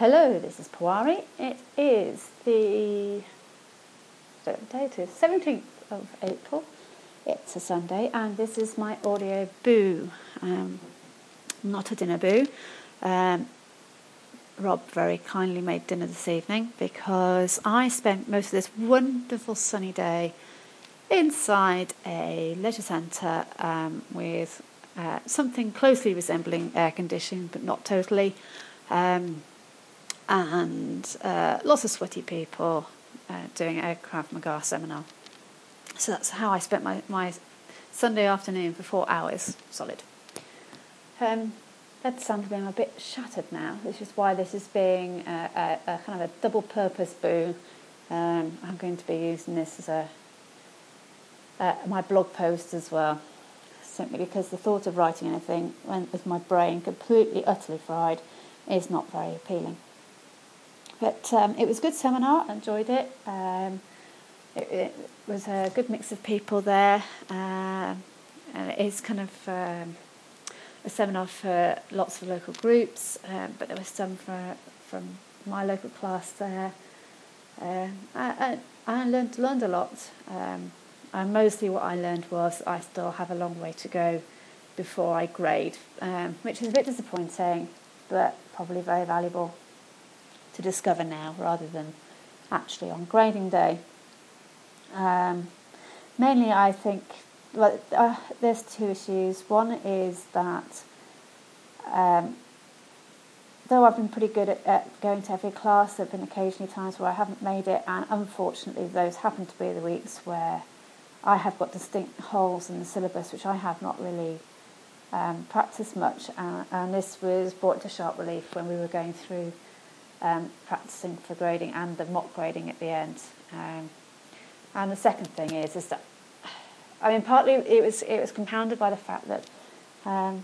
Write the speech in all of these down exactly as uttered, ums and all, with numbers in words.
Hello, this is Pawari. It is the what day it is, seventeenth of April. It's a Sunday, and this is my audio boo. Um, not a dinner boo. Um, Rob very kindly made dinner this evening because I spent most of this wonderful sunny day inside a leisure centre um, with uh, something closely resembling air conditioning, but not totally. Um, and uh, lots of sweaty people uh, doing a Krav Maga seminar. So that's how I spent my, my Sunday afternoon for four hours solid. Um, that sounds like I'm a bit shattered now, which is why this is being a, a, a kind of a double purpose boo. Um, I'm going to be using this as a uh, my blog post as well, simply because the thought of writing anything when, with my brain completely, utterly fried is not very appealing. But um, it was a good seminar. I enjoyed it. Um, it. It was a good mix of people there. Uh, and it is kind of um, a seminar for lots of local groups, um, but there was some for, from my local class there. Uh, I, I, I learned, learned a lot. Um, and mostly what I learned was I still have a long way to go before I grade, um, which is a bit disappointing, but probably very valuable to discover now rather than actually on grading day. Um, mainly I think well, uh, there's two issues. One is that um, though I've been pretty good at, at going to every class, there have been occasionally times where I haven't made it, and unfortunately those happen to be the weeks where I have got distinct holes in the syllabus which I have not really um, practiced much, uh, and this was brought to sharp relief when we were going through Um, practicing for grading and the mock grading at the end. Um, and the second thing is, is that, I mean, partly it was it was compounded by the fact that, um,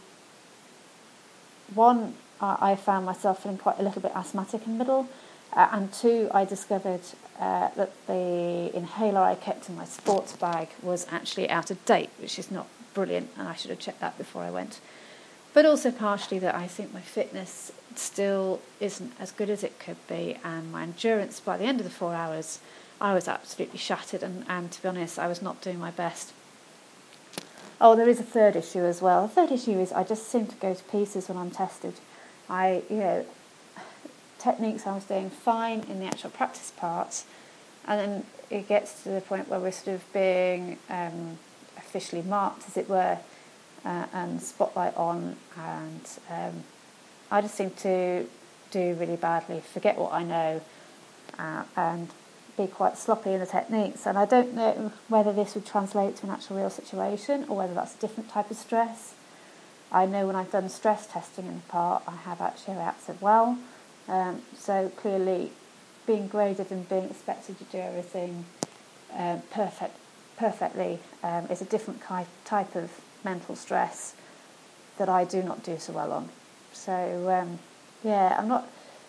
one, I, I found myself feeling quite a little bit asthmatic in the middle, uh, and two, I discovered uh, that the inhaler I kept in my sports bag was actually out of date, which is not brilliant, and I should have checked that before I went. But also partially that I think my fitness still isn't as good as it could be, and my endurance by the end of the four hours, I was absolutely shattered, and, and to be honest, I was not doing my best. Oh, there is a third issue as well. The third issue is I just seem to go to pieces when I'm tested. I, you know, techniques I was doing fine in the actual practice parts, and then it gets to the point where we're sort of being um, officially marked, as it were, Uh, and spotlight on, and um, I just seem to do really badly, forget what I know, uh, and be quite sloppy in the techniques. And I don't know whether this would translate to an actual real situation or whether that's a different type of stress. I know when I've done stress testing in the part, I have actually reacted well. Um, so clearly, being graded and being expected to do everything uh, perfect, perfectly um, is a different ki- type of mental stress that I do not do so well on. So um, yeah, I'm not.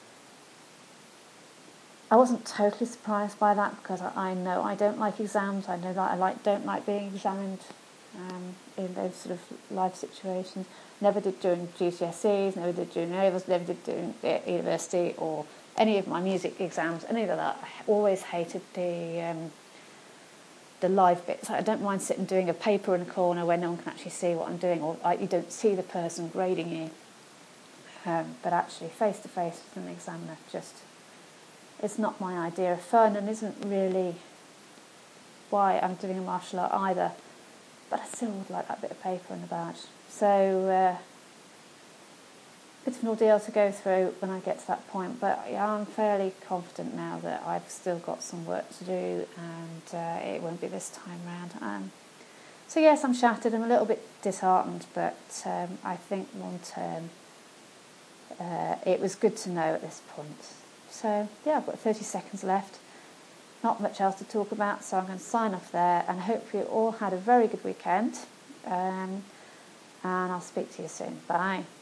I wasn't totally surprised by that because I, I know I don't like exams. I know that I like don't like being examined um, in those sort of life situations. Never did during G C S Es. Never did during A levels. Never did during university or any of my music exams. Any of that. I always hated the. Um, the live bits. I don't mind sitting doing a paper in a corner where no one can actually see what I'm doing, or like, you don't see the person grading you. Um, but actually, face to face with an examiner, just it's not my idea of fun, and isn't really why I'm doing a martial art either. But I still would like that bit of paper and the badge. So uh, it's an ordeal to go through when I get to that point, but yeah, I'm fairly confident now that I've still got some work to do, and uh, it won't be this time round. Um, so yes, I'm shattered. I'm a little bit disheartened, but um, I think long term uh, it was good to know at this point. So yeah, I've got thirty seconds left. Not much else to talk about, so I'm going to sign off there, and hopefully you all had a very good weekend. Um, and I'll speak to you soon. Bye.